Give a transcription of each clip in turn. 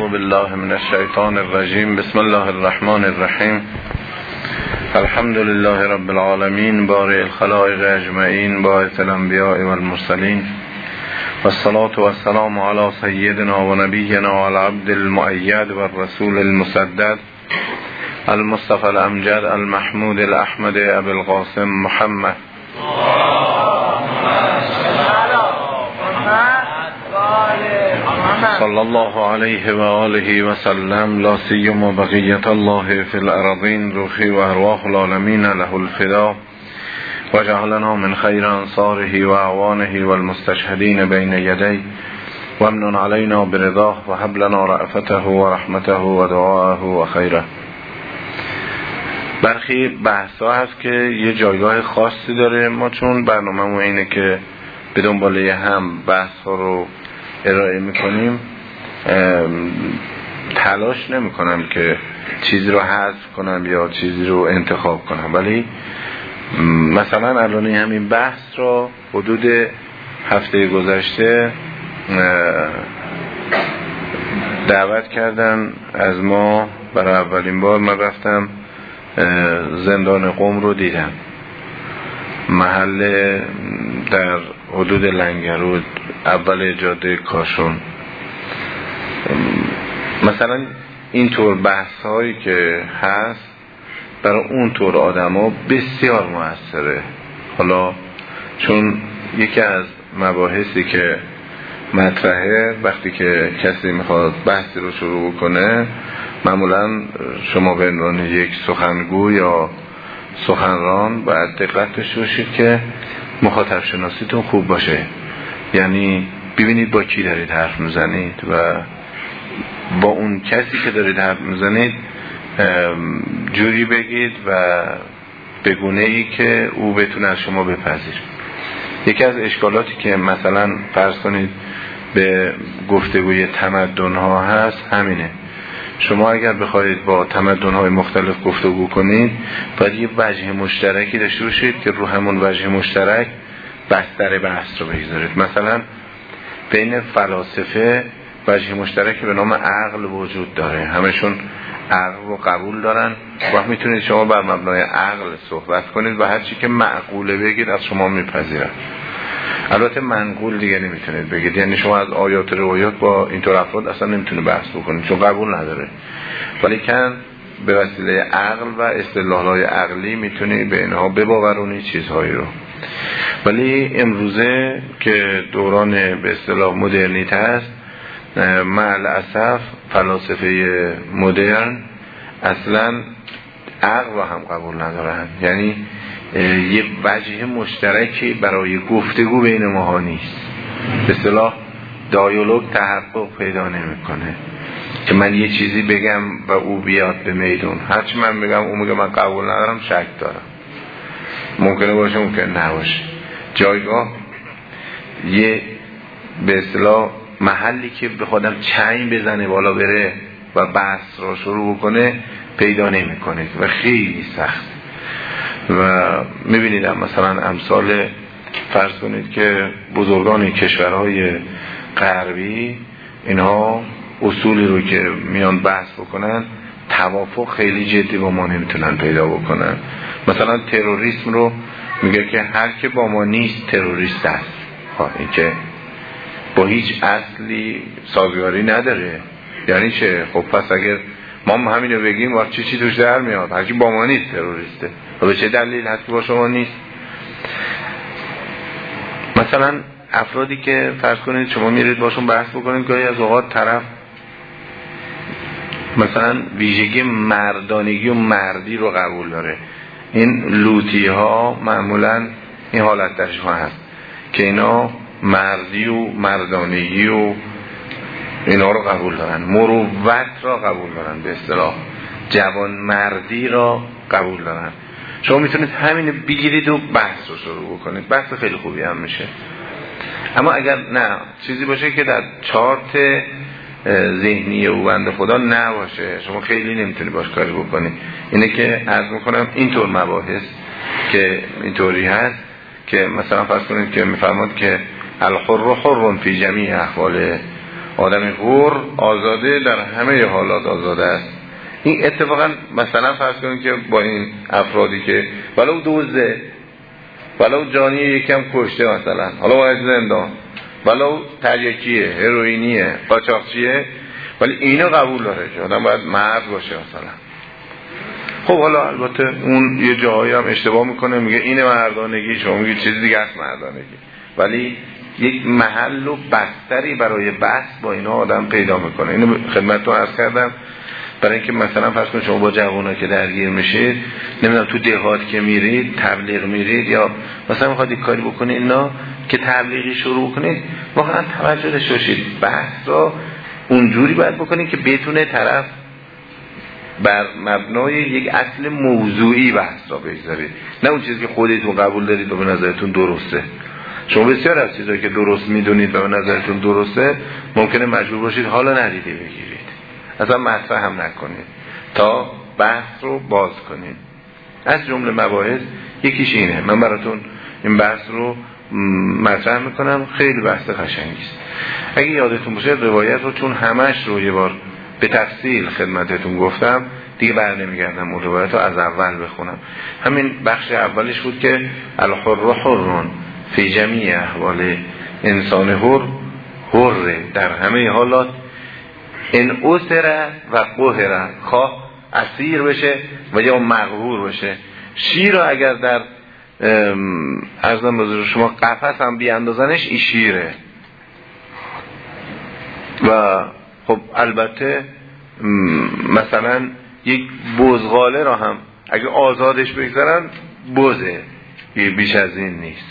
اعوذ بالله من الشیطان الرجیم. بسم الله الرحمن الرحیم. الحمد لله رب العالمین، بارئ الخلائق اجمعین، باعث الانبیاء والمرسلین، والصلاة والسلام علی سیدنا و نبینا العبد المؤید والرسول المسدد المصطفى الامجد المحمود الاحمد ابی القاسم محمد صلی الله علیه و آله و سلم. لا سیما بقیت الله فی الارضین، روحی و ارواح العالمین له الفدا، و جعلنا من خیر انصاره و اعوانه و المستشهدین بین یدی، و امنن علینا برضاه، و هب لنا رأفته و رحمته و دعاه و خیره. برخی بحث ها هست که یه جایگاه خاصی داره. ما چون برنامه‌مون اینه که به دنباله هم بحث ها رو ارائه میکنیم، تلاش نمیکنم که چیزی رو حذف کنم یا چیزی رو انتخاب کنم، ولی مثلا الان همین بحث رو حدود هفته گذشته دعوت کردن از ما برای اولین بار. من رفتم زندان قم رو دیدم، محل در حدود لنگرود، اول جاده کاشون. مثلا اینطور بحث هایی که هست برای اون طور آدم ها بسیار موثره. حالا چون یکی از مباحثی که مطرحه وقتی که کسی میخواد بحثی رو شروع کنه، معمولا شما به عنوان یک سخنگو یا سخنران باید دقت داشته باشید که مخاطب شناسیتون خوب باشه، یعنی ببینید با کی دارید حرف میزنید و با اون کسی که دارید حرف میزنید جوری بگید و به گونه‌ای که او بتونه از شما بپذیره. یکی از اشکالاتی که مثلا فرض کنید به گفتگوی تمدن‌ها هست همینه. شما اگر بخواید با تمدن‌های مختلف گفتگو کنید باید یه وجه مشترکی داشته باشید که رو همون وجه مشترک بستر بحث رو بگذارید. مثلا بین فلاسفه وجه مشترکی به نام عقل وجود داره، همشون عقل رو قبول دارن و میتونید شما بر مبنای عقل صحبت کنید و هر چی که معقوله بگید از شما میپذیرن. البته منقول دیگه نمیتونید بگید، یعنی شما از آیات و روایات با اینطور افراد اصلا نمیتونه بحث بکنید چون قبول نداره، ولی کن به وسیله عقل و استدلال‌های عقلی میتونی به اینها بباورونی چیزهایی رو. ولی امروزه که دوران به اصطلاح مدرنیته است، مع الاسف فلاسفه مدرن اصلا عقل رو هم قبول ندارن، یعنی یه وجه مشترکی برای گفتگو بین ماها نیست. به اصطلاح دیالوگ تحقق پیدا نمیکنه که من یه چیزی بگم و او بیاد به میدون، هرچی من بگم او میگه من قبول ندارم، شک دارم. ممکنه باشه ممکنه نباشه. جایگاه یه به اصطلاح محلی که به خودم چنگ بزنه بالا بره و بحث رو شروع کنه پیدا نمی کنید و خیلی سخت. و میبینید مثلا امثال فرض کنید که بزرگان کشورهای غربی اینها اصولی رو که میان بحث بکنن توافق خیلی جدی با ما نمیتونن پیدا بکنن. مثلا تروریسم رو میگه که هر که با ما نیست تروریست است. این که با هیچ اصلی سازگاری نداره. یعنی چه؟ خب پس اگر ما همینو بگیم وقت چی توش در میاد؟ هر کی با ما نیست تروریسته. و به چه دلیل هست که با شما نیست؟ مثلا افرادی که فرض کنید شما میرید باشون بحث بکنید، گاهی از اوقات طرف مثلا ویژگی مردانگی و مردی رو قبول داره. این لوطی ها معمولا این حالت درشون هست که اینا مردی و مردانگی و اینا رو قبول دارن، مروت را قبول دارن، به اصطلاح جوان مردی را قبول دارن. شما میتونید همین بگیرید و بحث رو شروع بکنید، بحث خیلی خوبی هم میشه. اما اگر نه چیزی باشه که در چارت ذهنی او بنده خدا نباشه، شما خیلی نمیتونید باش کاری بکنید. اینه که عرض میکنم اینطور مباحث که اینطوری هست که مثلا فرض کنید که میفرماد که الحر حر فی جمیع احواله، آدم حر آزاده، در همه حالات آزاده است. این اتفاقا مثلا فرض کنید که با این افرادی که ولو دوزه، ولو جانی یکم کشته مثلا، حالا باید زندان، ولو تریاکیه، هروئینیه، قاچاقچیه، ولی اینو قبول داره که آدم باید مرد باشه مثلا. خب حالا البته اون یه جاهایی هم اشتباه میکنه، میگه اینه مردانگی، شما میگه چیز دیگه است مردانگی، ولی یک محل و بستری برای بحث با اینا آدم پیدا میکنه. اینو خدمتتون عرض کردم برای اینکه مثلا فرض کنید شما با جوونا که درگیر میشید، نمیدونم تو دهات که میرید، تبلیغ میرید، یا مثلا میخواد یک کاری بکنید اینا که تبلیغی شروع کنید، واقعا توجه داشته باشید بحث رو اونجوری باید بکنید که بتونه طرف بر مبنای یک اصل موضوعی بحث را بگذارید، نه اون چیزی که خودتون قبول دارید و به نظرتون درسته. شما بسیار از چیزایی که درست میدونید و به نظرتون درسته ممکنه مجبور باشید حالا ندیده بگیرید، اصلا مطرح هم نکنید تا بحث رو باز کنید. از جمله مباحث یکیش اینه. من براتون این بحث رو مطرح میکنم، خیلی بحث قشنگی است. اگه یادتون باشه روایت رو چون همش رو یه بار به تفصیل خدمتتون گفتم دیگه بر نمیگردم اون روایت رو از اول بخونم. همین بخش اولش بود که الحر حرون فی جمیع احوال، انسان حر در همه حالات، ان اسر و قهر، خواه اسیر بشه و یا مقهور بشه. شیر رو اگر در عرضم بزرگ شما قفس هم بیاندازنش این شیره. و خب البته مثلا یک بزغاله را هم اگه آزادش بگذارن بزه، بیش از این نیست.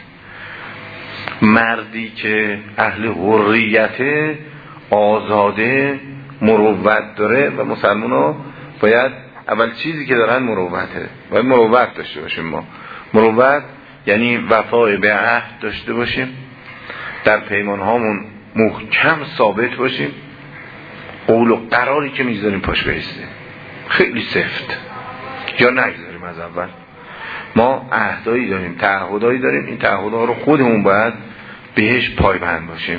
مردی که اهل حریته، آزاده، مروت داره و مسلمان ها باید اول چیزی که دارن مروته، باید مروت داشته باشیم. ما مروت یعنی وفای به عهد داشته باشیم، در پیمان هامون محکم ثابت باشیم، قول و قراری که میذاریم پاش بیسته خیلی سفت یا نگذاریم. از اول ما عهدایی داریم، تعهدایی داریم، این تعهدها رو خودمون باید بهش پایبند باشیم،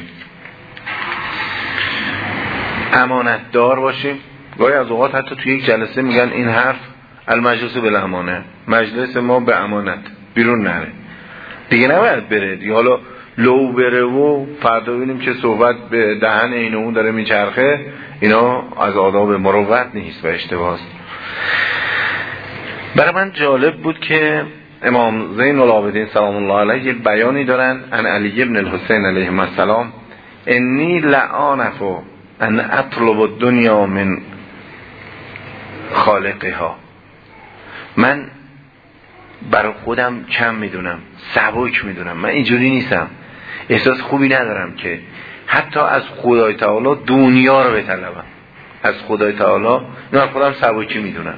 امانت دار باشیم. گاهی از اوقات حتی توی یک جلسه میگن این حرف المجلس بالامانه، مجلس ما به امانت، بیرون نره دیگه، نباید بره دیگه. حالا لو بره و فردا ببینیم که صحبت به دهن این و اون داره میچرخه، اینا از آداب مروت نیست و اشتباهه. برای من جالب بود که امام زین العابدین سلام الله علیه بیانی دارن ان علی ابن الحسین علیه السلام، انی لعنف ان اطلب الدنیا من خالقها. من برای خودم کم میدونم، سبک میدونم، من اینجوری نیستم، احساس خوبی ندارم که حتی از خدای تعالی دنیا رو بطلبم. از خدای تعالی نه، خودم سبکی میدونم،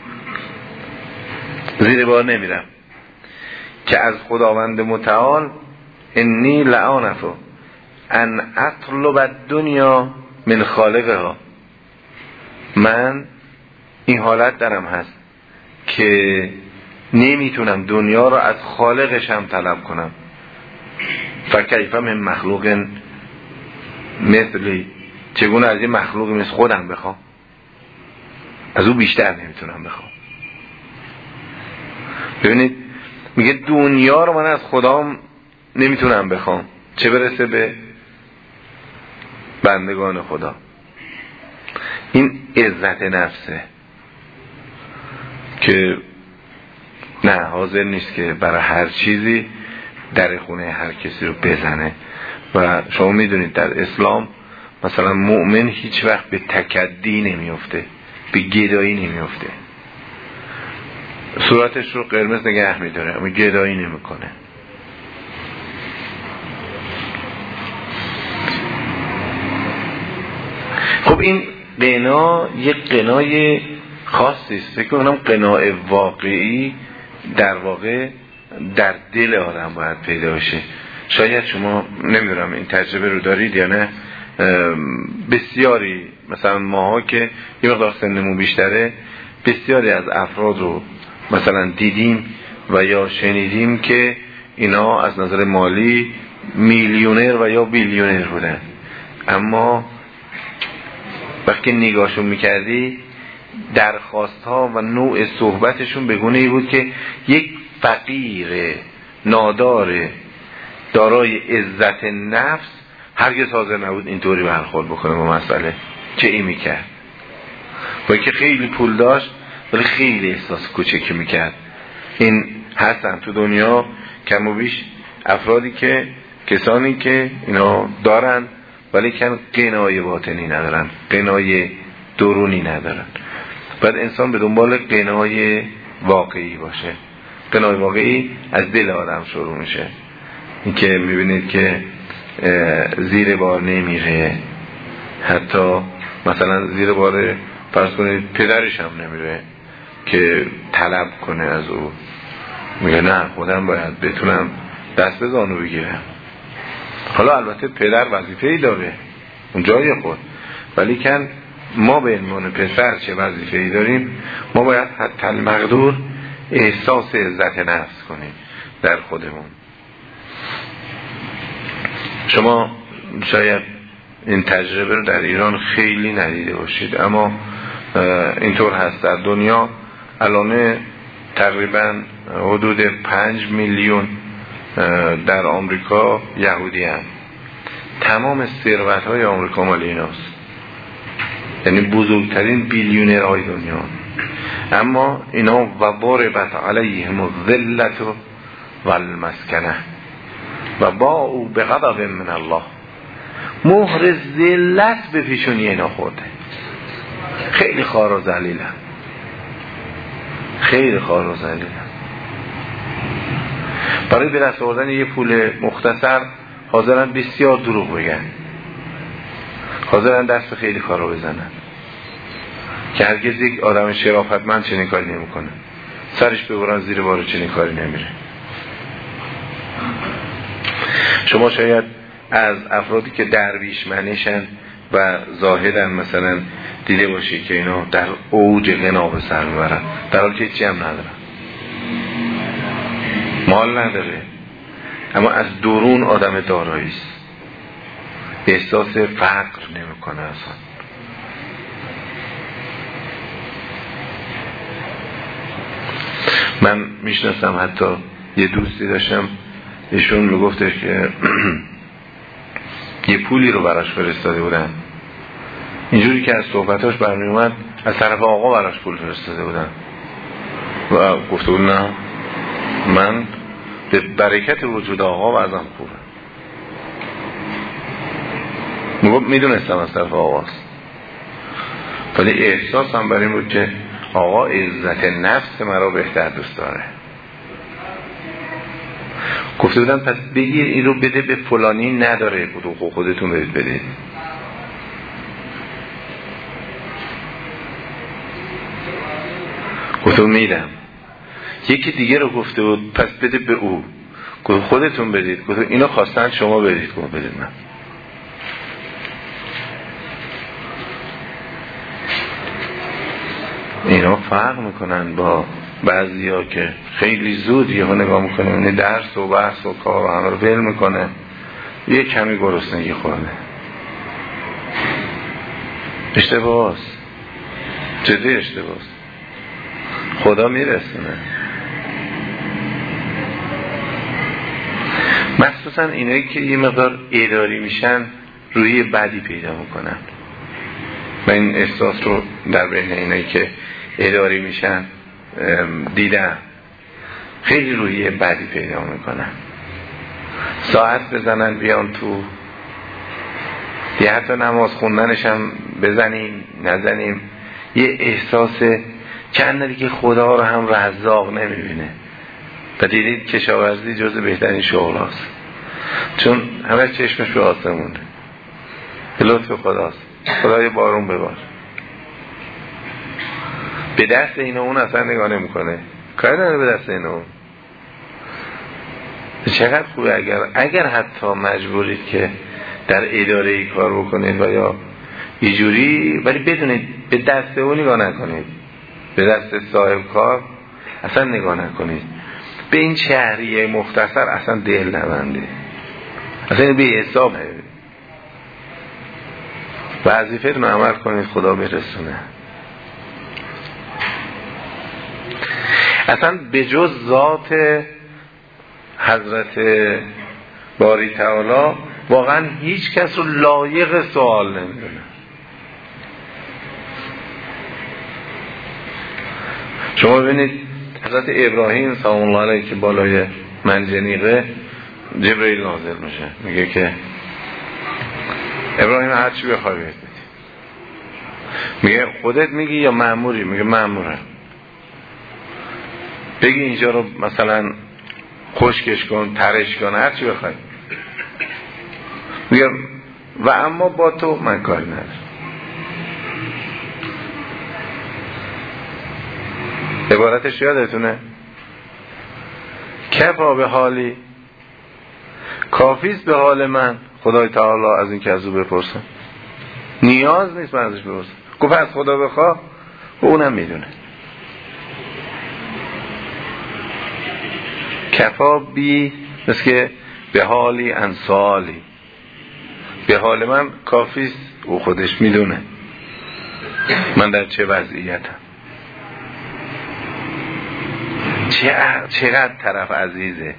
زیر بار نمیرم که از خداوند متعال انی لعنف ان اطلب الدنیا من خالقها. من این حالت دارم هست که نمیتونم دنیا رو از خالقش هم طلب کنم. فکیف من مخلوق مثلی، چگونه از این مخلوق مثل خودم بخوام؟ از او بیشتر نمیتونم بخوام. ببینید میگه دنیا رو من از خدام نمیتونم بخوام، چه برسه به بندگان خدا. این عزت نفسه که نه حاضر نیست که برای هر چیزی در خونه هر کسی رو بزنه. و شما میدونید در اسلام مثلا مؤمن هیچ وقت به تکدی نمیفته، به گدایی نمیفته، صورتش رو قرمز نگه میداره اما گدایی نمیکنه. خب این قنا یک قنای خاصی است، فکر کنم قنای واقعی در واقع در دل آدم باید پیدا بشه. شاید شما نمیدونم این تجربه رو دارید یا نه، بسیاری مثلا ماها که یه مقدار سنمون بیشتره بسیاری از افراد رو مثلا دیدیم و یا شنیدیم که اینا از نظر مالی میلیونر و یا بیلیونر بودن، اما وقتی نگاهشون میکردی درخواست ها و نوع صحبتشون به گونه ای بود که یک فقیر نادار دارای عزت نفس هرگز حاضر نبود اینطوری برخورد بکنه با مسئله. چه ای میکرد؟ با که خیلی پول داشت ولی خیلی احساس کوچکی میکرد. این هستن تو دنیا کم و بیش افرادی که کسانی که اینا دارن ولی کن قنای باطنی ندارن، قنای درونی ندارن. باید انسان به دنبال قنای واقعی باشه. قنای واقعی از دل آدم شروع میشه. این که میبینید که زیر بار نمیره، حتی مثلا زیر بار فرض کنید پدرش هم نمیره که طلب کنه از او، میگه نه خودم باید بتونم دست به زانو بگیرم. حالا البته پدر وظیفه‌ای داره اون جای خود، ولی کن ما به عنوان پسر چه وظیفه‌ای داریم؟ ما باید حتی المقدور احساس عزت نفس کنیم در خودمون. شما شاید این تجربه رو در ایران خیلی ندیده باشید، اما اینطور هست در دنیا الان تقریبا حدود 5 میلیون در آمریکا یهودی هم. تمام ثروت های آمریکا مال ایناست، یعنی بزرگترین بیلیونرهای دنیا. اما اینا و ضربت علیهم الذلة والمسکنه و باءوا بغضب من الله، مهر ذلت به پیشونی اینا خورده. خیلی خوار و ذلیلن، خیلی خوار و ذلیلن. برای به دست آوردن یه پول مختصر حاضرن بسیار دروغ بگن، حاضرن دست به خیلی کارا بزنن که هرگز یک آدم شرافتمند چنین کاری نمیکنه. سرش ببرن زیر بار چنین کاری نمیره. شما شاید از افرادی که درویش منشن و زاهدن مثلا دیده باشی که اینا در اوج غنا به سر میبرن، در حالی که چی هم ندارن، مال نداره، اما از درون آدم دارایی است، احساس فقر نمیکنه اصلا. من میشناسم حتی یه دوستی داشتم، ایشون میگفته که یه پولی رو براش فرستاده بودن، اینجوری که از صحبتاش برمی اومد از طرف آقا براش پول فرستاده بودن و گفته بود نه من به برکت وجود آقا وضعم خوبه. میدونستم از طرف آقاست، ولی احساسم بر این بود که آقا عزت نفس مرا بهتر دوست داره. گفته بودن پس بگیر این رو بده به فلانی، نداره خودتون برید بدید. گفته بود میدم. یکی دیگه رو گفته بود پس بده به او، گفت خودتون بدید. گفت اینا خواستن شما بدید. گفت بدید من. اینا فرق میکنن با بعضیا که خیلی زود یهو نگاه میکنه، یعنی درس و بحث و کار و همه رو ول میکنه، یه کمی گرسنگی خورده. اشتباهست، جدی اشتباهست. خدا میرسونه. مخصوصا اینایی که یه مقدار اداری میشن روحی بدی پیدا میکنن. من این احساس رو در بین اینایی که اداری میشن دیدم، خیلی روحی بدی پیدا میکنن. ساعت بزنن بیان تو، یه حتی نماز خوندنش هم بزنیم نزنیم، یه احساس چند دیگه خدا رو هم رزاق نمیبینه. و دیدید کشاورزی جز بهترین شغل هست، چون همه چشمش به آسمونه، به لطف خداست. خدای بارون ببار. به دست این اون اصلا نگاه نمی کنه، کاری نداره به دست این اون. چقدر خوبه اگر حتی مجبورید که در اداره ای کار بکنید و یا یه جوری، ولی بدونید به دست اون نگاه نکنید، به دست صاحب کار اصلا نگاه نکنید. به این شهریه مختصر اصلا دل نبندید، اصلا به حساب نبید. وظیفتون عمل کنید، خدا برسونه. اصلا به جز ذات حضرت باری تعالی واقعا هیچ کس رو لایق سوال نمیدونه. شما ببینید حضرت ابراهیم سلام الله علیه که بالای منجنیقه جبرئیل نازل میشه، میگه که ابراهیم هر چی بخوای بهت بدی. میگه خودت میگی یا مأموری؟ میگه مأمورم. بگی اینجا رو مثلا خشکش کن، ترش کن، هر چی بخوای. میگه و اما با تو من کاری ندارم. عبارتش یادتونه؟ کفا به حالی، کافیست به حال من خدای تعالی از این که از او بپرسم، نیاز نیست من ازش بپرسم. گفت از خدا بخوا و اونم میدونه. کفا بی مثل که به حالی انسالی، به حال من کافیست، او خودش میدونه من در چه وضعیتم. چقدر طرف عزیزه.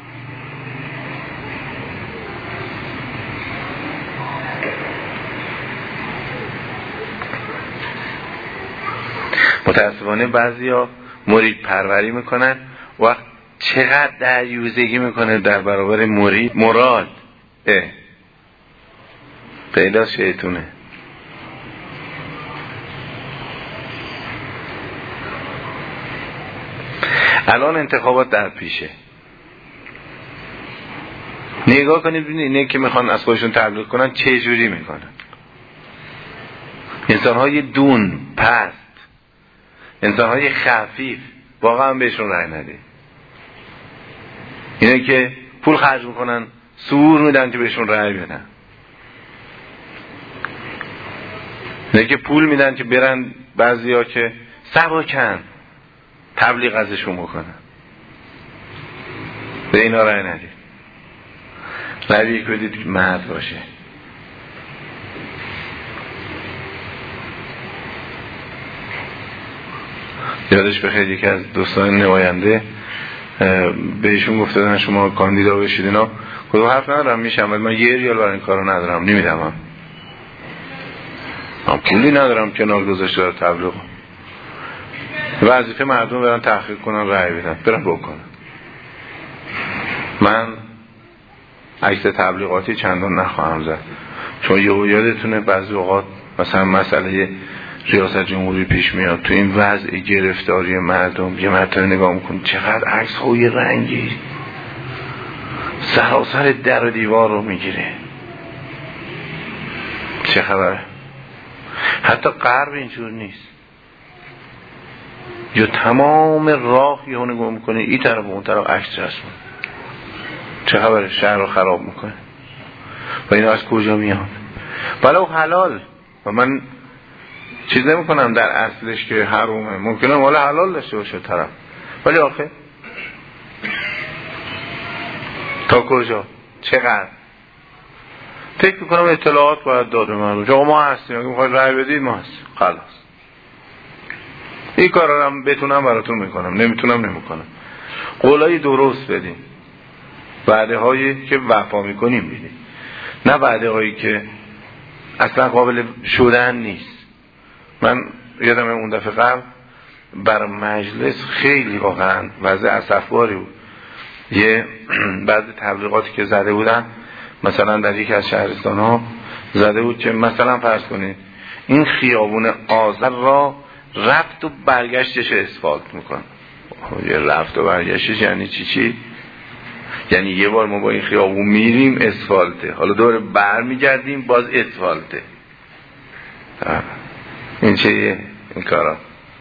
متاسفانه بعضیا مرید پروری میکنن وقت چقدر دریوزگی میکنه در برابر مراد پیدا شیطونه. الان انتخابات در پیشه، نگاه کنید ببینید اینه که میخوان از خودشون تبلیغ کنن چه جوری میکنن. انسانهای دون، پست، انسانهای خفیف، واقعا بهشون رأی ندید. اینه که پول خرج میکنن، سور میدن که بهشون رأی بدن. اینه که پول میدن که برن بعضیا که سباکن تبلیغ ازشون بکنن. به اینا رأی ندید. رأی یک بدید که مرد باشه. یادش بخیر یکی از دوستان نماینده بهشون گفتن شما کاندیدا بشید اینا، خودم حرف ندارم میشم ولی من 1 ریال برای این کارو ندارم، نمیدم. من پولی ندارم کنار گذاشته در تبلیغ. وظیفه مردم برن تحقیق کنن، رأی بدن، برن بکنن. من عکس تبلیغاتی چندان نخواهم زد چون یادتونه بعضی اوقات مثلا مسئله ریاست جمهوری پیش میاد، تو این وضع گرفتاری مردم یه مرتبه نگاه میکن چقدر عکس های رنگی سراسر در و دیوار رو میگیره. چه خبره؟ حتی غرب اینجور نیست، یا تمام راه یه نگاه میکنه این طرف و اون طرف عکس رسمه. چه خبره؟ شهر رو خراب میکنه. و اینا از کجا میاد؟ ولو حلال. و من چیز نمی کنم در اصلش که حرومه، ممکنه مال حلال داشته باشه طرف، ولی آخه تا کجا؟ چقدر؟ فکر میکنم اطلاعات باید داده مردم. چون ما هستیم، اگه میخواید رأی بدید ما هستیم، خلاص. این کار رو هم بتونم براتون میکنم، نمیتونم نمیکنم. قولایی درست بدیم، وعده هایی که وفا میکنیم بدیم، نه وعده هایی که اصلا قابل شدن نیست. من یادم اون دفعه قبل بر مجلس خیلی واقعا وضع اسفباری بود. یه بعضی تبلیغاتی که زده بودن مثلا در یکی از شهرستان ها زده بود که مثلا فرض کنید این خیابون آذر را رفت و برگشتش اسفالت میکن. یه رفت و برگشتش یعنی چی؟ یعنی یه بار ما با این خیابون میریم اسفالته، حالا دوباره بر میگردیم باز اسفالته. این چیه این کارا؟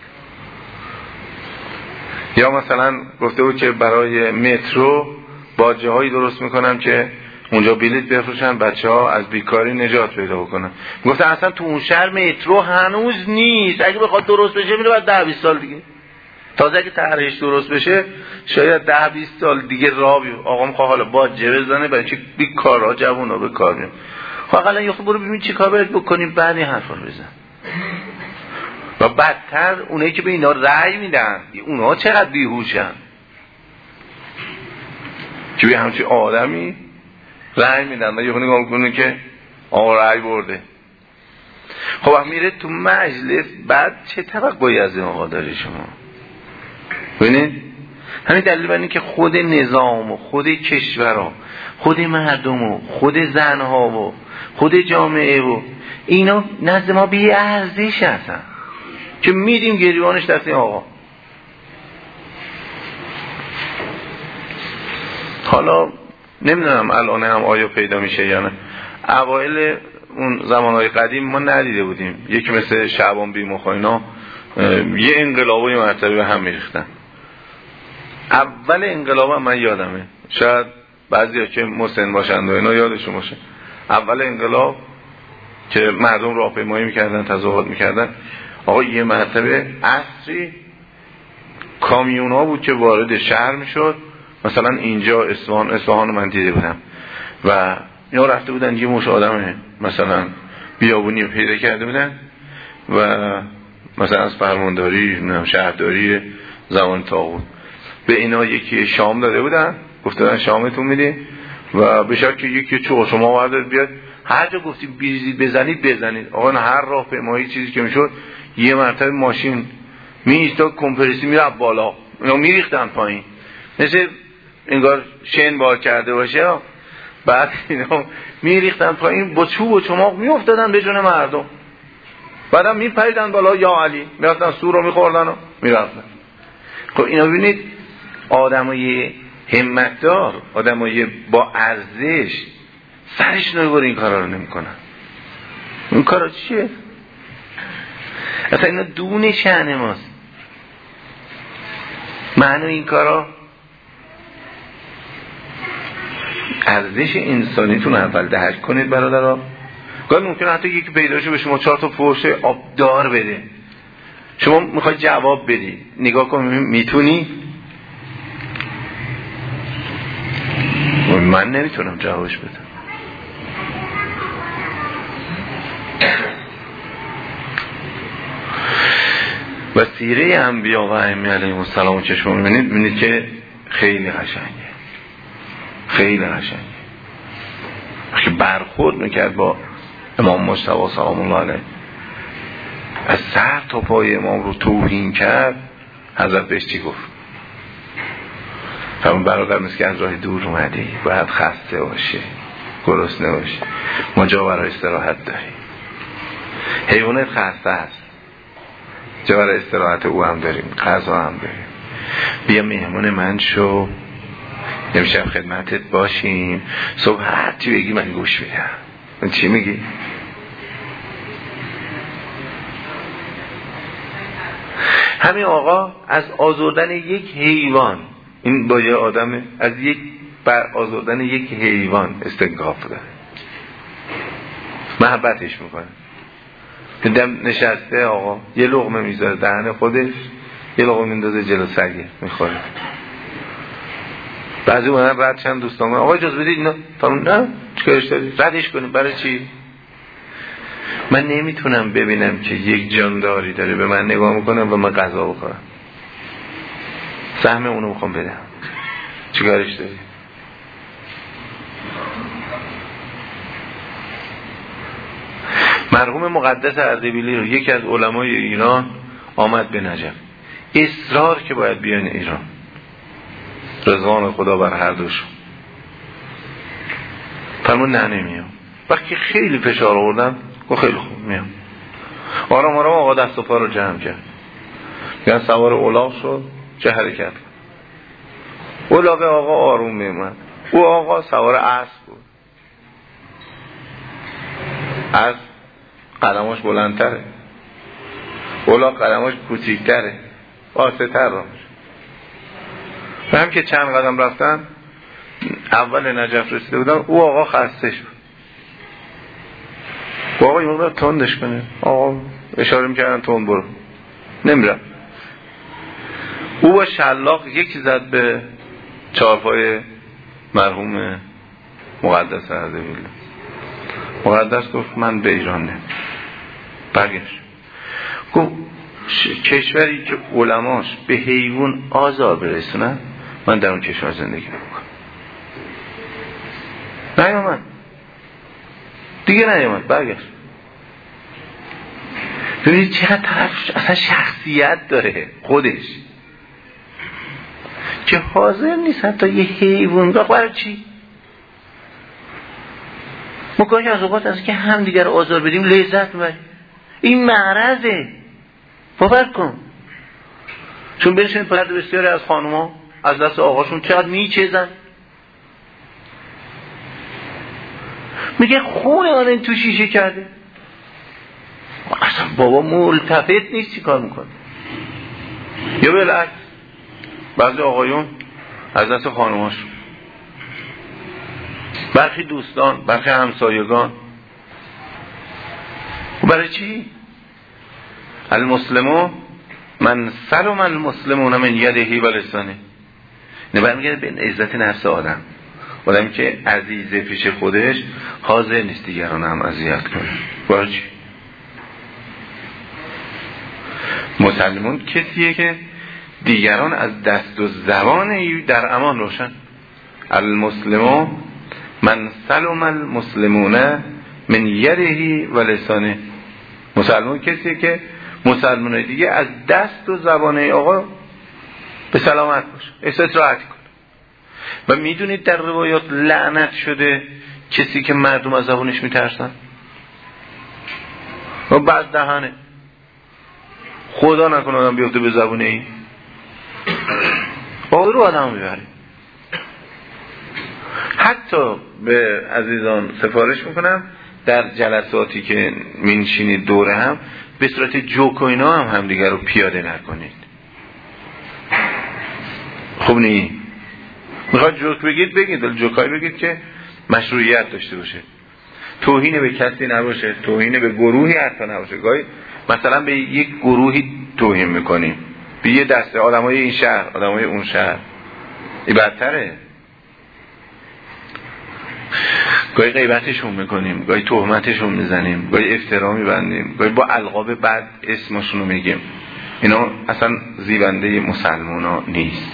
یا مثلا گفته بود که برای مترو باجه هایی درست میکنم که اونجا بلیط بفروشن بچه ها از بیکاری نجات پیدا بکنن. گفتن اصلا تو اون شهر مترو هنوز نیست، اگه بخواد درست بشه میره بعد 10-20 سال دیگه. تازه اگه طرحش درست بشه شاید 10-20 سال دیگه راه بیفته. آقا میخواد حالا باجه بزنه برای چه بیکارا جوونا به کار میان. فقط یه خود برو ببین چی کار باید بکنیم بعد این حرفا رو بزن. و بدتر اونایی که به اینا رأی میدن اونها چقدر بیهوشن که به همچین آدمی رأی میدن و یه نگاه میکنه که آقا رأی برده. خب وقت میره تو مجلس بعد چه توقعی از این آقا داری شما؟ ببینید همین دلیل بر این که خود نظام و خود کشورها خود مردم و خود زنها و خود جامعه و اینا نزد ما بی ارزش هستن که میدیم گریبانش دست این آقا. حالا نمیدونم الان هم آیا پیدا میشه یا نه. اوایل اون زمانهای قدیم ما ندیده بودیم یکی مثل شعبان بیمخ اینا یه انقلابای مرتبه به هم میریختن. اول انقلاب هم من یادمه، شاید بعضیا که مسن باشند و اینا یادشون باشه، اول انقلاب که مردم راهپیمایی میکردن تظاهرات میکردن، آقا یه مرتبه عصری کامیونا بود که وارد شهر میشد، مثلا اینجا اصفهان من دیده بودم و اینا رفته بودن یه مش آدم مثلا بیابونی پیدا کرده بودن و مثلا از فرمانداری شهرداری زمان طاغوت به اینا یکی شام داده بودن، گفتن شامتون میدیم و به شرط که یکی چوغ شما وارد بیاد هر جا گفتی بیزید بزنید. آقا هر راهپیمایی چیزی که میشد یه مرتبه ماشین میایستا کمپرسی میره بالا، اینا میریختن پایین مثل انگار شن بار کرده باشه، بعد اینا میریختن پایین با چوب و چماق میافتادن به جون مردم، بعدم میپریدن بالا یا علی میرفتن سور رو میخوردن و میرفتن. خب اینا ببینید آدمای همتدار، آدمای با ارزش سرش نمیبره این کارا رو نمیکنن. این کارا چیه؟ اصلا اینا دون شأن ماست. معنی این کارا ارزش انسانیتون اول درک کنید برادرها. گاهی ممکنه حتی یکی پیدا شه به شما 4 تا فحش آبدار بده، شما میخوای جواب بدی، نگاه کن میتونی؟ من نمیتونم جوابش بدم. و سیره انبیا و ائمه علیهم السلام که شما میبینید که خیلی قشنگه، خیلی قشنگه. وقتی برخورد میکرد با امام مجتبی سلام الله علیه، از سر تا پای امام رو توهین کرد، حضرت بهش چی گفت؟ همون برادر مثل که از راه دور اومدی، باید خسته باشی، گرسنه باشی، ما جا برای استراحت داریم. حیوانات خسته است، جا برای استراحت او هم داریم، غذا هم داریم. بیا مهمون من شو، امشب خدمتت باشیم، صبح هر چی بگی من گوش میدم. من چی میگی؟ همین آقا از آزردن یک حیوان، این با یه آدمه، از یک بر آزردن یک حیوان استنکاف داره، محبتش میکنه. دم نشسته آقا یه لقمه میذاره دهن خودش، یه لقمه میندازه جلو سگه میخوره. بعضی اونها بعد چند دوستان آقا اجازه بدید اینا فرمون نه چیکارش داری؟ ردش کنیم. برای چی؟ من نمیتونم ببینم که یک جانداری داره به من نگاه میکنم و من غذا بخورم، سهم اونو میخوام بدم، چیکارش داری؟ مرحوم مقدس اردبیلی رو یکی از علمای ایران آمد به نجف، اصرار که باید بیان ایران، رضوان خدا بر هر دوشون. فرمون نه نمیام. وقتی خیلی فشار آوردن گفت خیلی خوب میام. آرام آرام آقا دست و پا رو جمع کرد، یعنی سوار الاغ شد، چه حرکت. الاغ آقا آروم میمد، او آقا سوار اسب بود، اسب قدماش بلندتره، الاغ قدماش کوچیکتره، واسه تر را میشه. و هم که چند قدم رفتن اول نجف رسیده بودن، او آقا خسته شد، آقا این رو تندش کنه، آقا اشاره میکردن تند برو، نمیرم. او با شلاق یکی زد به چارپای مرحوم مقدس اردبیلی، مقدس گفت من به ایران نمیام. برگشت گفت کشوری که علماش به حیوان آزار برسونن من در اون کشور زندگی نمیکنم. نیامد دیگه، نیامد، برگشت. ببینید چقدر طرف اصلا شخصیت داره خودش که حاضر نیست حتی یه حیوان برای چی؟ ما گاهی از اوقات از که هم دیگر آزار بدیم لذت میبریم. این معرضه، باور کن. چون بنشینید پرد بسیاری از خانوما از دست آقاشون چقدر میچزن، میگه خون آن این تو شیشه کرده. اصلا بابا ملتفت نیست چی کار میکنه. یا بالعکس بعضی آقایون از دست خانوماشون، برخی دوستان، برخی همسایگان. برای چی؟ المسلمون من سلم المسلمون من یده و لسانه. برمیگرده به عزت نفس آدمی که عزیزه پیش خودش حاضر نیست دیگران هم اذیت کنه. برای چی؟ مسلمون کسیه که دیگران از دست و زبان در امان روشن. المسلمون من سلم المسلمون من یده و لسانه. مسلمون کسیه که مسلمانای دیگه از دست و زبان آقا به سلامت باشه، احساس راحتی کنه. و میدونید در روایات لعنت شده کسی که مردم از زبانش میترسن و بعد دهنه. خدا نکنه آدم بیفته به زبونه این باقی رو آدم میبره. حتی به عزیزان سفارش میکنم در جلساتی که منشینید دوره هم به صورت جوک و اینا هم دیگر رو پیاده نکنید. خوب نی میخواد جوک بگید ولی جوکایی بگید که مشروعیت داشته باشه، توهین به کسی نباشه، توهین به گروهی حتی نباشه. گاهی مثلا به یک گروهی توهین میکنیم، به یه دسته آدمای این شهر، آدمای اون شهر، این بدتره. گاهی غیبتشون میکنیم، گاهی تهمتشون میزنیم، گاهی افترا میبندیم، گاهی با القاب بد اسمشون رو میگیم. اینا اصلا زیبنده مسلمونا نیست.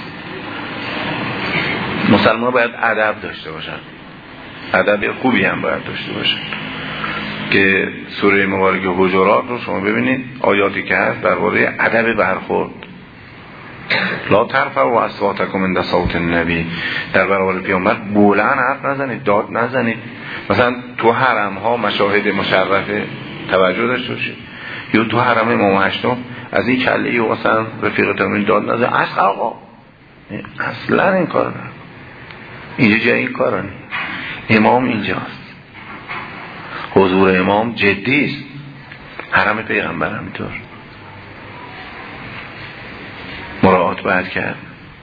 مسلمان باید ادب داشته باشن، ادب خوبی هم باید داشته باشن که سوره مبارکه حجرات رو شما ببینید آیاتی که هست درباره ادب برخورد. لا ترفعوا اصواتکم عند صوت النبی، در برابر پیامبر بلند حرف نزنید، داد نزنید. مثلا تو حرم ها مشاهد مشرفه توجه داشته باشید، یا تو حرم امام هشتم از این کله یا مثلا رفیقتون داد نزنید عشق آقا، اصلا این کار نکن. اینجا جای این کارا نیست. امام اینجاست، حضور امام جدی است. حرم پیغمبر همینطور مراعات باید کرد.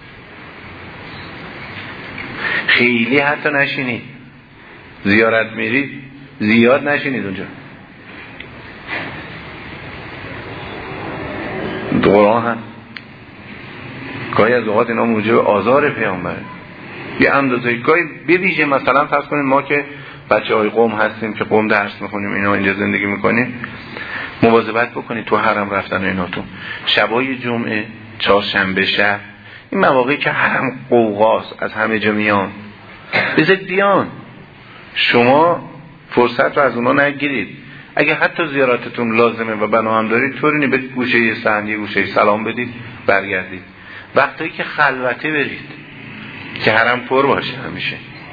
خیلی حتی نشینید، زیارت میرید زیاد نشینید اونجا. قرآن هم گاهی از اوقات اینا موجب آزار پیامبره. یه اندازه گاهی بویژه مثلا فرض کنید ما که بچه های قوم هستیم که قوم درس میخونیم اینا اینجا زندگی میکنیم، مواظبت بکنید تو حرم رفتن ایناتون. شبای جمعه، چهارشنبه شب، این مواقعی که حرم قوقاست، از همه جا میان، بذارید بیان. شما فرصت رو از اونا نگیرید. اگه حتی زیارتتون لازمه و بنا هم دارید طوری به گوشه صحنه گوشه سلام بدید برگردید. وقتی که خلوته برید که حرم پر باشه، همیشه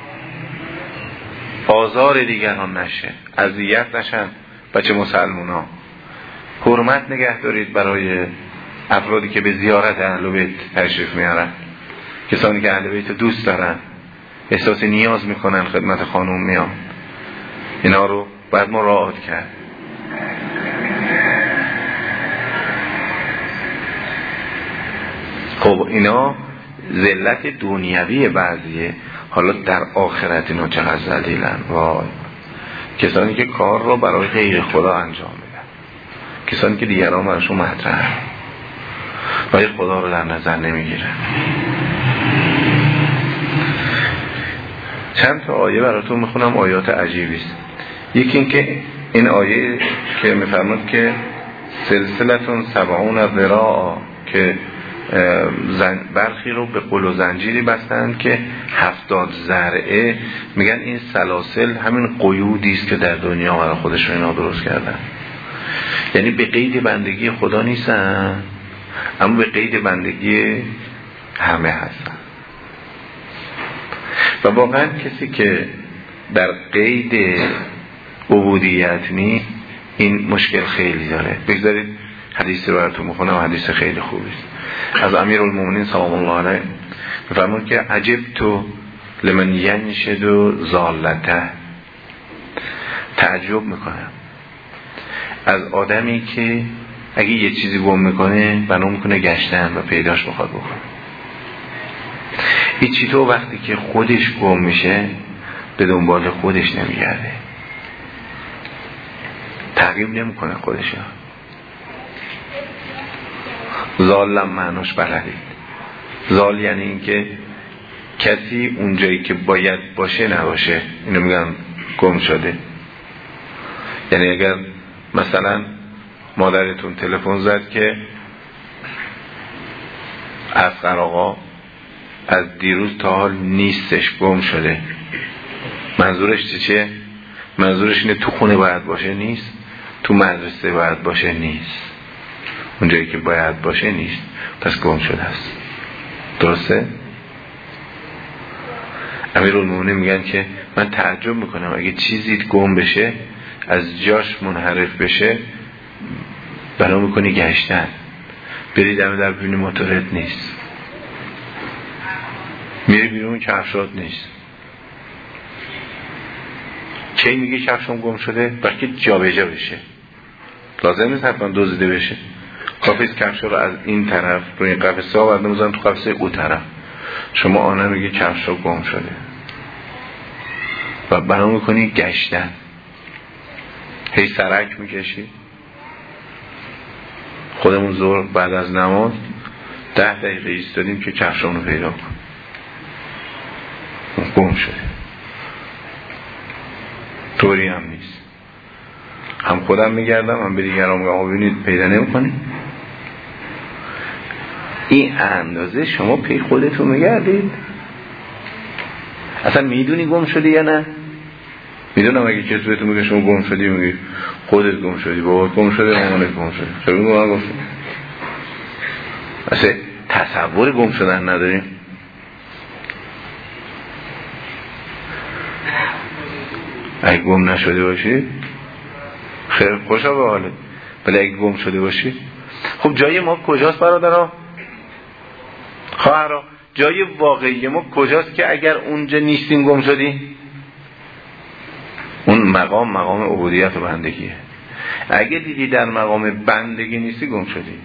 آزار دیگران نشه، اذیت نشن بچه مسلمونا. حرمت نگه دارید برای افرادی که به زیارت اهل بیت تشریف میارن، کسانی که اهل بیت دوست دارن، احساس نیاز میکنن خدمت خانوم میان. اینا رو باید مراعات کرد. خب اینا ذلت دنیوی بعضیه، حالا در آخرت اینا چقدر ذلیلن. وای، کسانی که کار رو برای غیر خدا انجام میدن، کسانی که دیگران براشون مطرحن ولی خدا رو در نظر نمیگیرن. چند تا آیه براتون میخونم، آیات عجیبی است. یکی این که این آیه که میفرماد که سلسلتون 70 ذراع، که برخی رو به قل و زنجیری بستند که 70 ذرعه. میگن این سلاسل همین قیودی است که در دنیا برای خودشون اینا درست کردن، یعنی به قید بندگی خدا نیستن اما به قید بندگی همه هستن. و واقعا کسی که در قید عبودیت نیست این مشکل خیلی داره. بگذارید حدیثی رو براتون میخونم، حدیث خیلی خوبی است از امیرالمومنین سلام الله علیه. میفرمود که عجبت لمن ینشد ضالته، تعجب میکنم از آدمی که اگه یه چیزی گم میکنه بنا میکنه گشتن و پیداش میخواد بکنه. این چی تو وقتی که خودش گم میشه به دنبال خودش نمیگرده، تعقیب نمیکنه خودشو. ضالم معناش بلدید. ضال یعنی این که کسی اونجایی که باید باشه نباشه، اینو میگن گم شده. یعنی اگر مثلا مادرتون تلفن زد که اصغر آقا از دیروز تا حال نیستش، گم شده، منظورش چیه؟ منظورش اینه تو خونه باید باشه نیست، تو مدرسه باید باشه نیست، اونجایی که باید باشه نیست، پس گم شده است. درسته؟ امیرالمومنین میگن که من تعجب میکنم اگه چیزی گم بشه از جاش منحرف بشه بنا میکنی گشتن، بری دم در ببینی موتورت نیست، میری بیرون کفشات نیست. کی میگه کفشم گم شده؟ بلکه جا به جا بشه، لازم نیست حتما دزدیده بشه. کافیه کفشا رو از این طرف روی این قفسه ها بردم بزنم تو قفسه اون طرف، شما آنها میگه کفشا گم شده و بنا میکنی گشتن. هی سرک میکشی. خودمون ظهر بعد از نماز 10 دقیقه ایستادیم که کفشامونو پیدا کن، گم شده. طوری هم نیست، هم خودم میگردم هم به دیگران میگم ببینید پیدا نمی‌کنید. این اندازه شما پی خودتون میگردید؟ اصلا میدونی گم شدی یا نه؟ میدونم اگه کسی بهتون میگه شما گم شدی، میگی خودت گم شدی، بابات گم شده، مامانت گم شده، چرا میگم من گم شدم؟ اصلا تصور گم شدن نداریم. اگه گم نشده باشی خیر خوشا به حالت، ولی اگه گم شده باشی خب جای ما کجاست برادرها خواهرها؟ جای واقعی ما کجاست که اگر اونجا نیستیم گم شدی؟ اون مقام عبودیت و بندگیه. اگه دیدی در مقام بندگی نیستی گم شدی.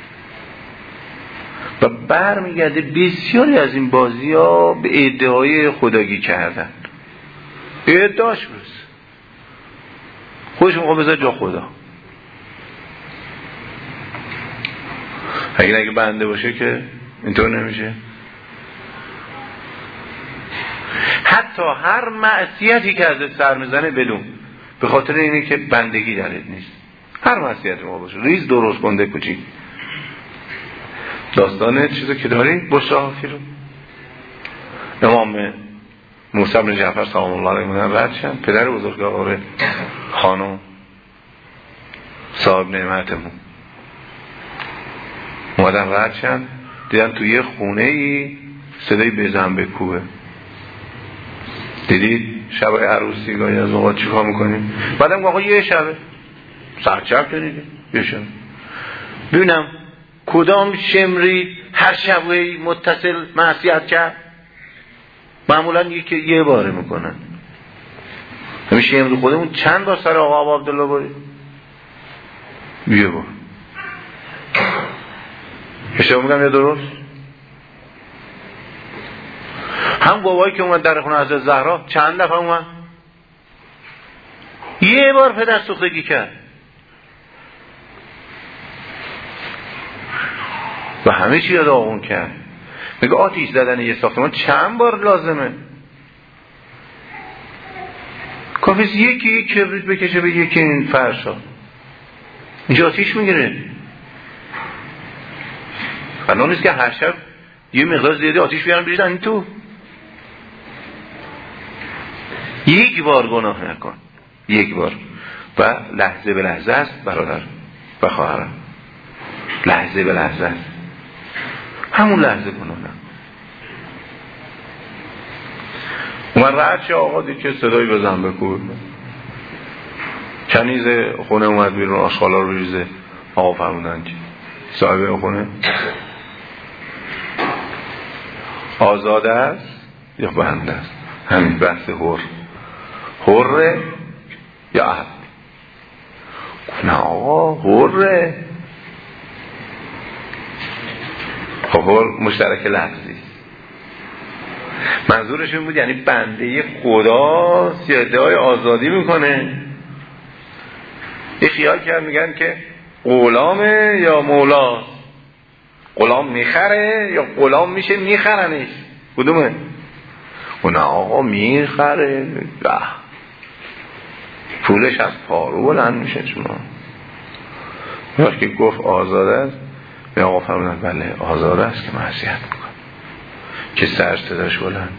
و برمیگرده بسیاری از این بازی ها به ادعای خداگی کردن. ادعاش بس خودش میخواد بذار جا خدا. اگه بنده باشه که اینطور نمیشه. حتی هر معصیتی که ازت سر میزنه بدون، به خاطر اینه که بندگی درت نیست. هر معصیتی ما باشه، ریز درست کنده کوچیک. داستانه چیزو که داری بشراحافی رو امام موسی بن جعفر سلام الله علیه رد شدن، پدر بزرگوار خانم صاحب نعمتمون اومدن رد شدن، دیدن تو یه خونه ای صدای بزن به کوبه. دیدید شب عروسی گاهی از اوقات چیکار میکنیم؟ بعدم آقا یه شبه سرچپ کنید یه شب ببینم کدام شمری هر شبه متصل معصیت کرد. معمولا یه باره میکنن. همیشه امروز خودمون چند بار سر آقا عبدالله بارید؟ یه بار. اشتباه میگم یا درست؟ هم بابایی که اومد در خونه حضرت زهرا چند دفعه اومد؟ یه بار پدر سوختگی کرد. و همه چی یاد آقون کرد. میگه آتیش زدن یه ساختمان چند بار لازمه؟ کافی حافظ یکی کبریت بکشه به یکی این فرشا، اینجا آتیش میگیره. قرار نیست که هر شب یه مقدار زیادی آتیش بیارن بریزن این تو. یک بار گناه نکن، یک بار، و لحظه به لحظه است برادر و خواهرم، لحظه به لحظه است، همون لحظه گناه نکن. من رعد شه آقا دید که صدایی بزن بکن، کنیز خونه اومد بیرون آشغالا رو بریزه. آقا فرمودن که صاحب خونه آزاده است یا بنده است. همین بحث حره یا عبد. نه آقا حره. خب حر مشترک لفظی، منظورشون بود یعنی بنده خداست یا ادعای آزادی میکنه. یه خیال کرد میگن که غلامه یا مولاست، غلام میخره یا غلام میشه میخرنش، کدومه؟ نه آقا میخره، پولش از پارو بلند میشه. چون که گفت آزاده است، به آقا فرمودن بله آزاده است که معصیت میکنه، که سر صداش بلنده.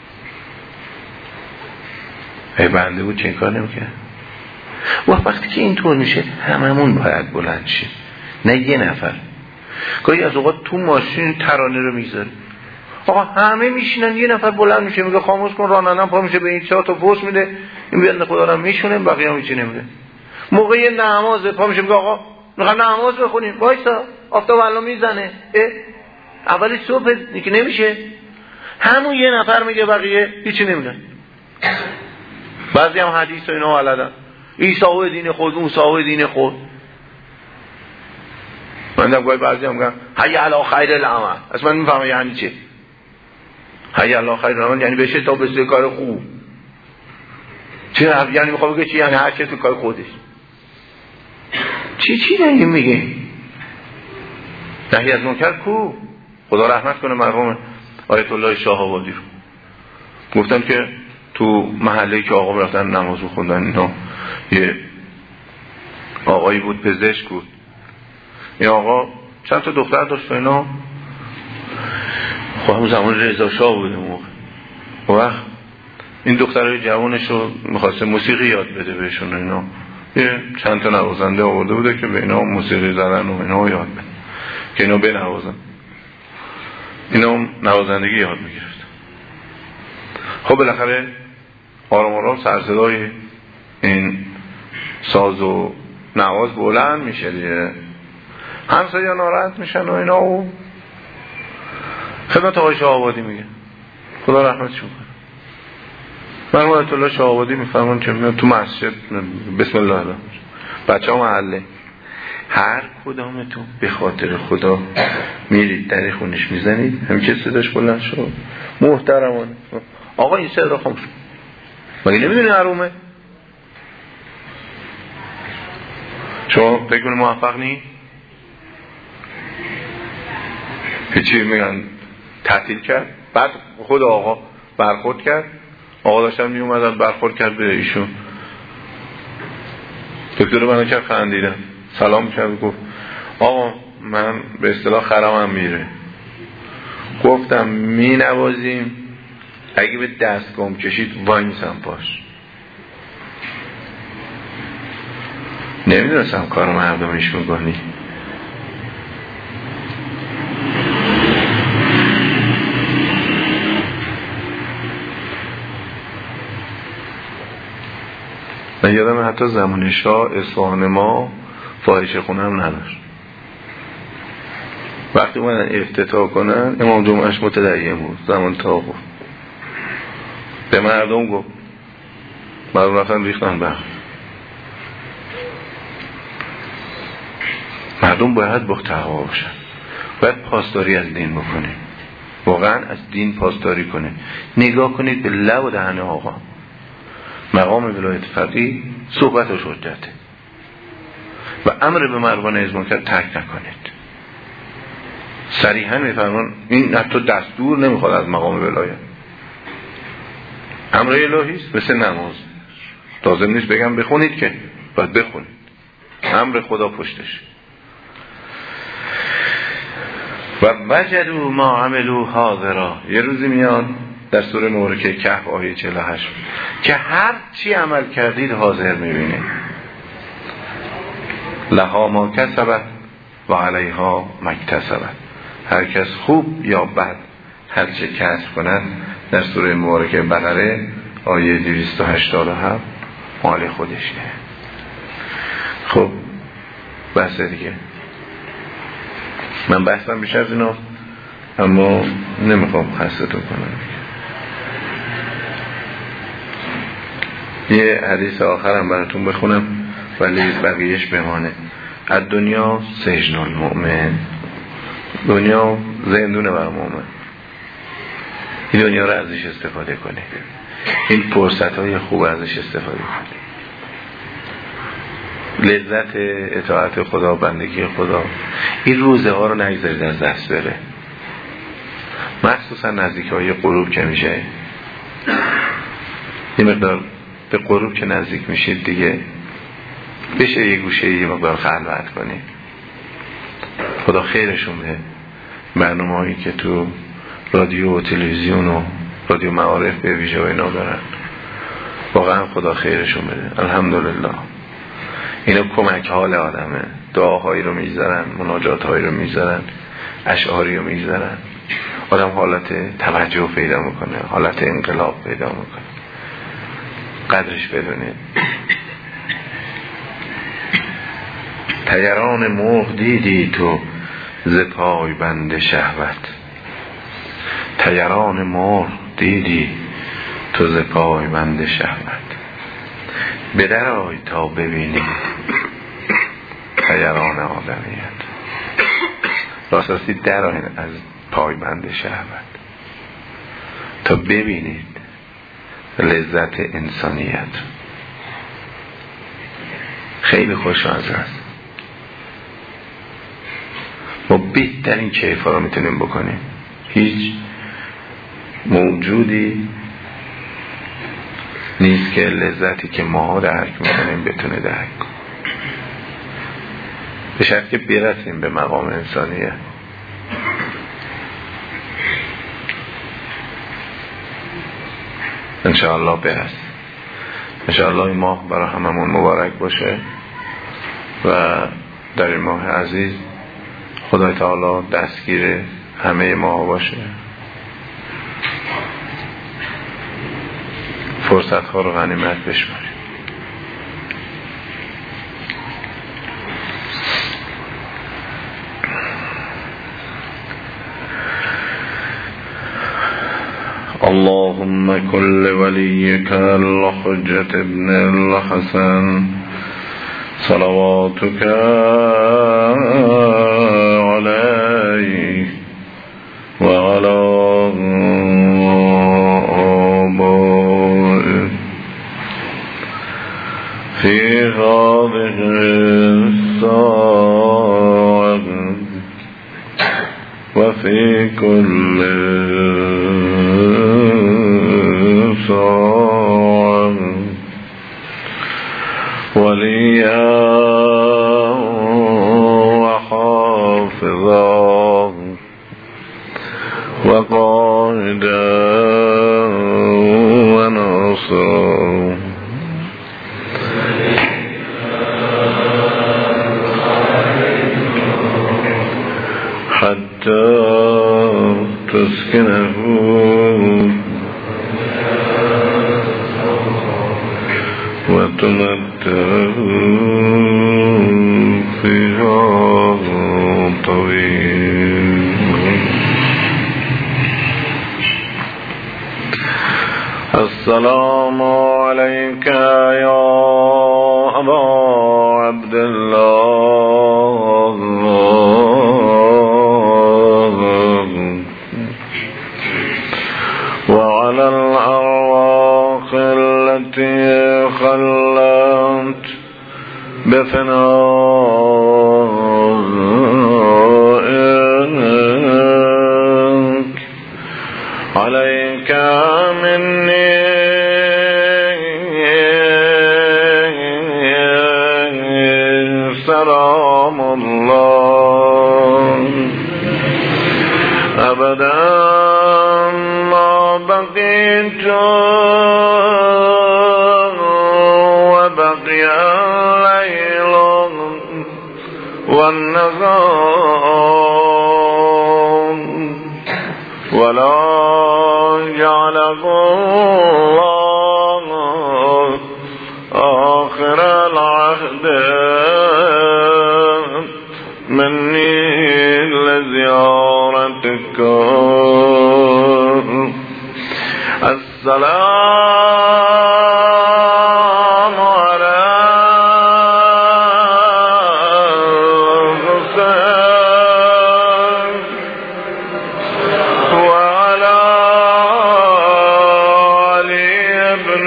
ای بنده بود چه این کار نمیکنه. وقتی که اینطور میشه هممون باید بلند شیم، نه یه نفر. گاهی از اوقات تو ماشین ترانه رو میذاره، آقا همه میشینن، یه نفر بلند میشه میگه خاموش کن، رانندم پا میشه به این چهار تا پست میده، این بیاد خدا رو میشونه، بقیه هم هیچی نمیده. موقع نماز پا میشه میگه آقا میخوام نماز بخونیم، وایسا آفتاب الان میزنه، اولی صبح که نمیشه. همون یه نفر میگه بقیه هیچی نمیگن. بعضی هم حدیث و اینا ولدن، عیسی و دین خود، موسی و دین خود. من گاهی بعضی هم میگن حی علی خیر العمل، اصلا من میفهمم یعنی چه حی علی خیر العمل، یعنی بشه تا بسه کار خوب. چه یعنی میخوام بگه چی؟ یعنی هر چه تو کار خودش. چی داریم میگه؟ نهی از منکر کو؟ خدا رحمت کنه مرحوم آیت الله شاه آبادی رو. گفتن که تو محله‌ای که آقا رفتن نماز خوندن، اینا یه آقایی بود پزشک بود، این آقا چند تا دختر داشت و اینا. خب همون زمان رضا شاه بود اون موقع. و این دخترای جوانش رو می‌خواسته موسیقی یاد بده بهشون، اینا یه چند تا نوازنده آورده بوده که به اینا موسیقی زدن و اینا یاد بده که اینا بنوازن. اینا نوازندگی یاد می‌گرفت. خب بالاخره آرام آرام سرصدای این ساز و نواز بلند میشه دیگه، همسایه‌ها ناراحت میشن و اینا. و خدمت آقای شاه آبادی میگه خدا رحمتش کنه، مرحوم آیت الله شاه آبادی میفرمان که تو مسجد بسم الله الرحمن بچه‌ها محله هر کدامتون به خاطر خدا میرید در خونش میزنید، همین که صداش بلند شد محترمانه آقا این صدا خاموش مگه نمیدونی حرومه؟ شما فکر کنید موفق نی؟ هیچی میگن تعطیل کرد. بعد خود آقا برخورد کرد، آقا داشتن می اومدن برخورد کرد به ایشون، دکتر منو کرد خندیدن، سلام کرد، گفت آقا من به اصطلاح خرمم میره، گفتم می نوازیم اگه به دست گم کشید وای میسم پاش. نمیدونستم کار مردمش میکنی. من یادم حتی زمان شاه اصفهان ما فاحشه خونه هم نداشت. وقتی اومدن افتتاح کنن امام جمعهش متدین بود زمان تاقو، به مردم گفت، مردم رفتن ریختن بخت. مردم باید بختقوا باشن، باید پاسداری از دین بکنه، واقعا از دین پاسداری کنه. نگاه کنید به لب و دهن آقا، مقام ولایت فقیه صحبتش حجته و امر به معروف و نهی از منکر ترک نکنید. صریحا میفرمان این حتی دستور نمیخواد از مقام ولایت، امر الهی است، مثل نماز. لازم نیست بگم بخونید که باید بخونید، امر خدا پشتش. و وجدوا ما عملوا حاضرا. یه روزی میاد در سوره مبارکه کهف آیه 48 که هر چی عمل کردید حاضر میبینید. لها ما کسبت و علیها ما اکتسبت. هر کس خوب یا بد هر چه کسب کند، در سوره مبارکه بقره آیه 287 مال خودشه. خب بحث دیگه، من بحثم بیشتر از اینا، اما نمیخوام خستتون کنم. یه حدیث آخرم براتون بخونم ولی بقیهش بمانه. از دنیا سجن المؤمن، دنیا زندونه بر مؤمن. این دنیا رو ازش استفاده کنید، این فرصت های خوب ازش استفاده کنید. لذت اطاعت خدا، بندگی خدا، این روزه ها رو نگذارید از دست بره. مخصوصا نزدیک های غروب که میشه، یه مقدار به غروب که نزدیک میشید دیگه بشه یه گوشه یه مقدار خلوت کنید. خدا خیرشون به برنامه هایی که تو رادیو و تلویزیون و رادیو معارف به ویژه و اینا دارن، واقعا خدا خیرشون بده. الحمدلله اینا کمک حال آدمه. دعاهایی رو میذارن، مناجات هایی رو میذارن، اشعاری رو میذارن، آدم حالت توجه پیدا میکنه، حالت انقلاب پیدا میکنه. قدرش بدونید. طیران مرغ دیدی تو ز پای بند شهوت. طیران مرغ دیدی تو ز پای بند شهوت. بدرآی تا ببینی طیران آدمیت. راستی درآیین از پای بند شهوت تا ببینید لذت انسانیت. خیلی خوشمزه است. ما بهترین کیفا رو میتونیم بکنیم. هیچ موجودی نیست که لذتی که ما درک میکنیم بتونه درک کنیم، به شرط که برسیم به مقام انسانیه. انشاءالله برسیم. انشاءالله این ماه برای هممون مبارک باشه و در این ماه عزیز خدای تعالی دستگیر همه ما باشه، فرصت ها رو غنیمت بشماریم. اللهم كل وليك الحجة ابن الحسن صلواتك عليه وعلى آبائه في هذه الساعة وفي كل ساعة وليا وحافظا وقائدا وناصرا حتى تسكنه وتمتعه فيها طويلا. السلام عليك يا أبا عبد الله وعلى الأرواح التي خلت بفنائك عليك مني السلام على الحسين وعلى علي بن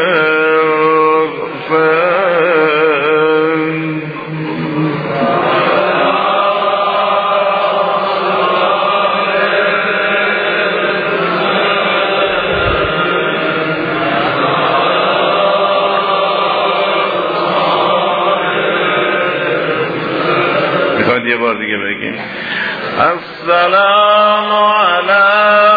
الحسين. یه بار دیگه بگیم السلام علی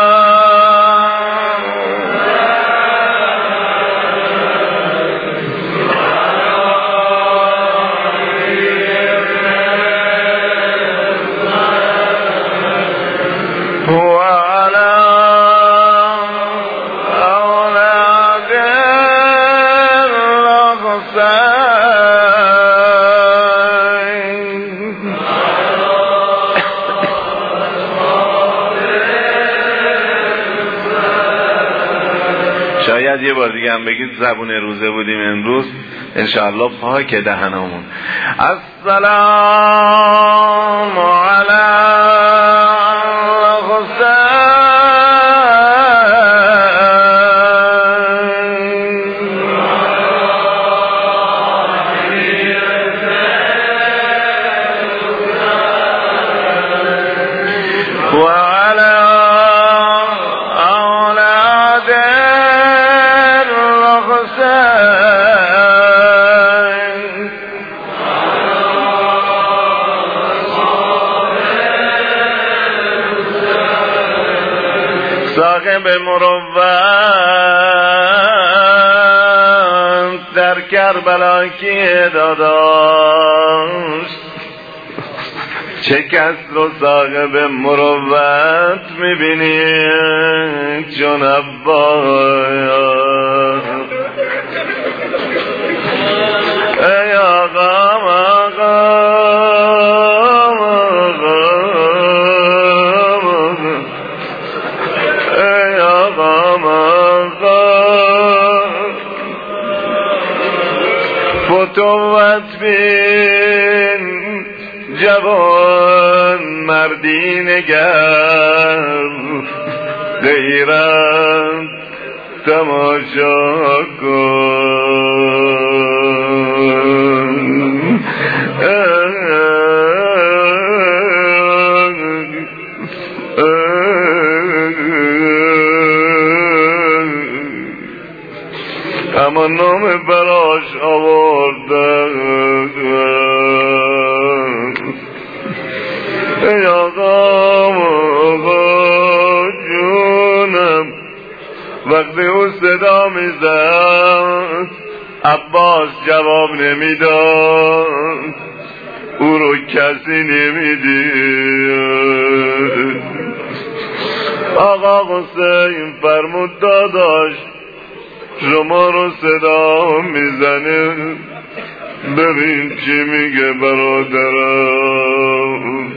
شاید یه بار دیگه هم بگید زبون روزه بودیم امروز انشاءالله پاک دهنمون. السلام علی صاحب مروت در کربلا کی داداش، چه کس رو صاحب مروت میبینی چون عباس. ای آقا فتوت بین جوان مردی نگر، غیرت تماشا کن. اما نام براش آورده ای آقا جونم. وقتی او صدا میزد عباس جواب نمیداد، او رو کسی نمیدید. آقا حسین فرمود داداش شما رو صدا میزنه، ببین چی میگه برادرم.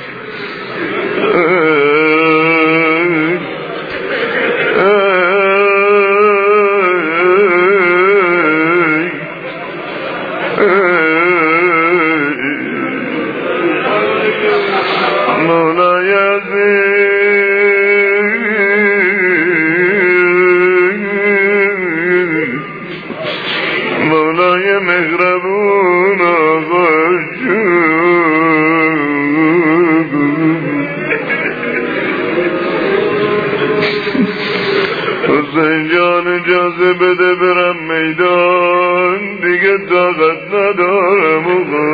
مولای مهربون آقا حسین جان اجازه بده برم میدان، دیگه طاقت ندارم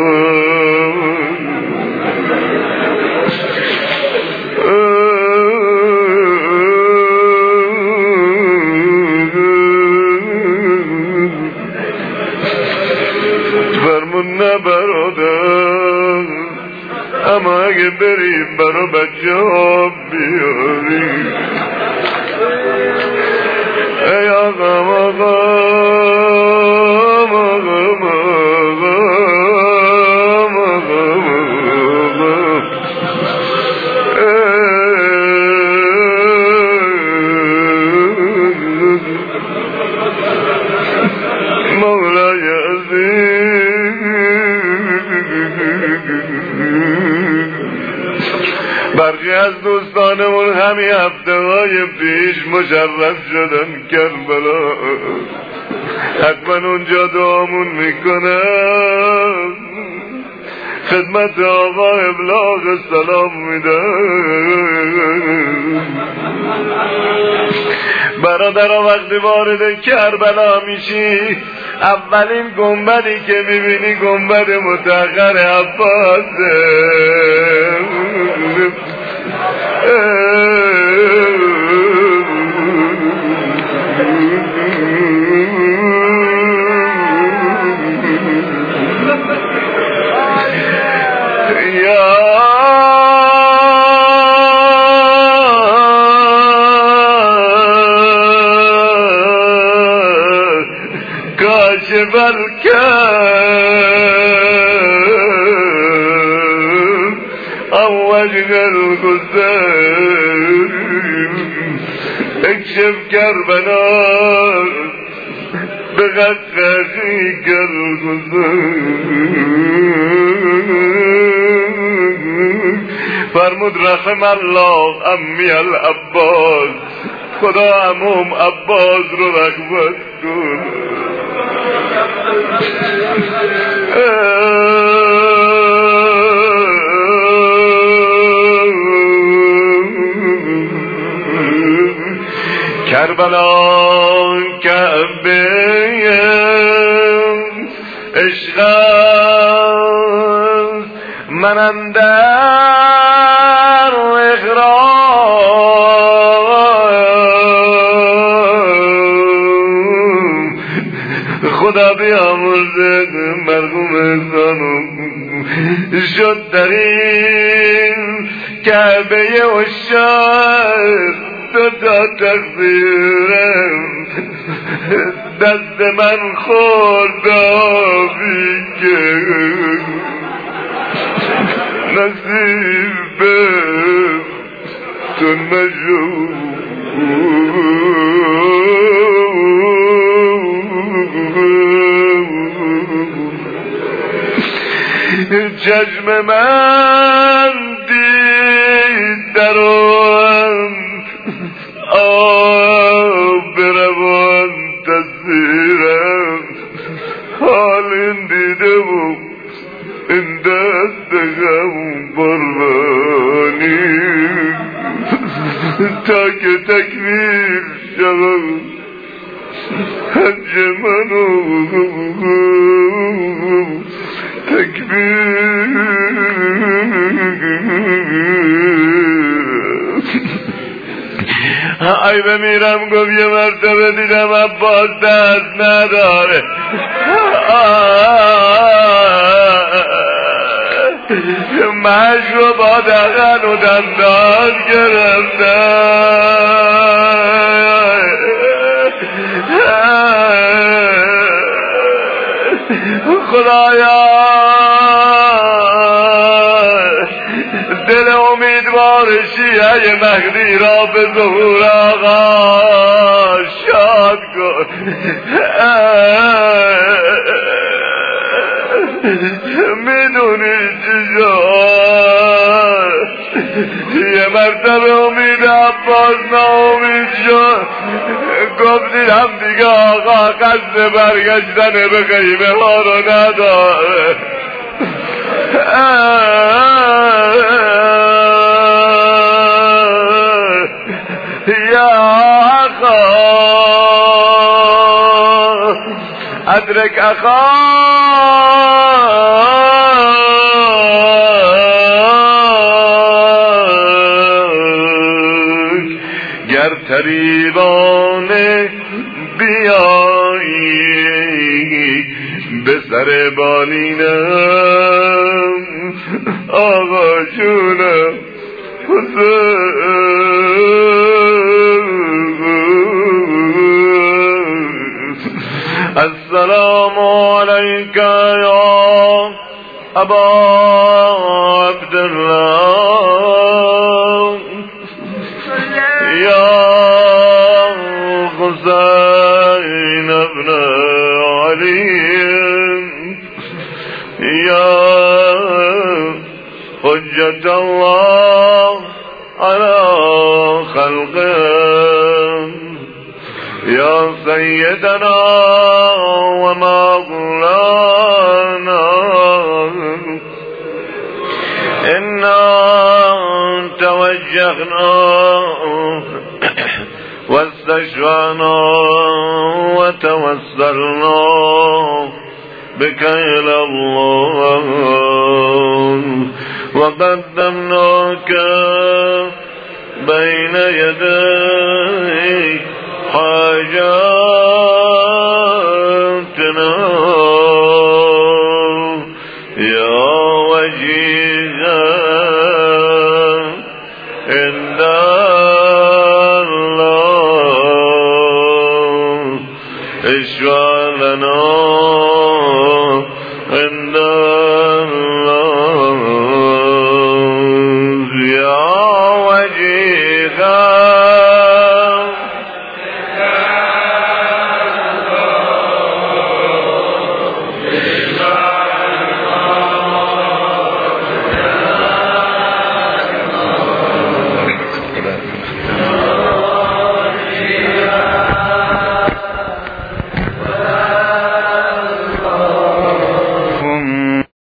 نه برادر، اما اگه بریم برا بچه ها بیاریم. ای آقا برخی از دوستانمون همین هفته‌های پیش مشرف شدن کربلا، حتما اونجا دعامون میکنن، خدمت آقا ابلاغ سلام میدن. برادرها وقتی وارد کربلا میشی اولین گنبدی که میبینی گنبد متأخر عباسه. اكشف كربلاء بغقاقيك فرمود رحم الله امی العباس، خدا عموم عباس رو رحمت کن. کربلا کعبه عشق است، من اندر اغرام، خدا بیامرزد مرحوم زانو شد در این کعبه عشاق تا تقدیرم، دست من خورد آبی که نصیب تون مجو. چشم من دید درون آب روان تصویرم، حال این دیده و این دست غم قربانی، تا که تکمیل شود حج منو تکمیل. ای بمیرم گفت یه مرتبه دیدم عباس دست نداره، مش رو با دهن و دندان گرفته، خدایا دل امیدوار شیعه مهدی را به ظهور آقا شاد کن. میدونی چی شد؟ یه مرتبه امید عباس ناامید شد، گفت دیدم دیگه آقا قصد برگشتن به خیمه ها رو نداره. یا آقا ادرک اخاک، گر طریبانه بیایی به سر بالینم، آقا جونم السلام علیک یا ابا عبدالله، یا حسین ابن علی، یا حجت الله خلقه يا سيدنا ومولانا إنا توجهنا واستشفعنا وتوسلنا بك إلى الله وقدمناك بين يدي حاجاتنا يا وجيها عند الله اشفع لنا